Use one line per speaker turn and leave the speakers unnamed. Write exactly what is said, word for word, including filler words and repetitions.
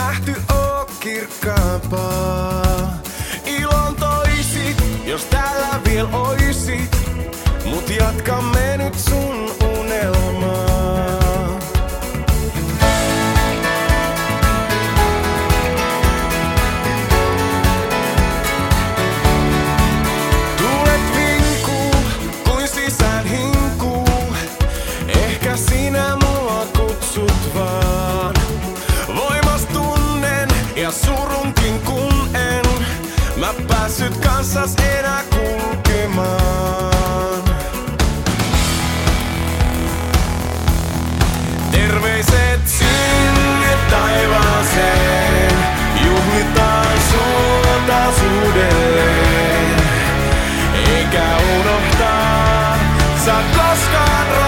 nähty oo kirkkaampaa. Ilon toisit, jos täällä viel oisit, mut jatkamme nyt sun unelmaa. Tuulet vinkuu, kuin sisään hinkuu, ehkä sinä mua kutsut vaan. Voimas tunnen ja surunkin kun en mä päässyt kanssas enää kulkemaan. Terveiset sinne taivaaseen, juhlitaan sua taas uudelleen. Eikä unohtaa, saa koskaan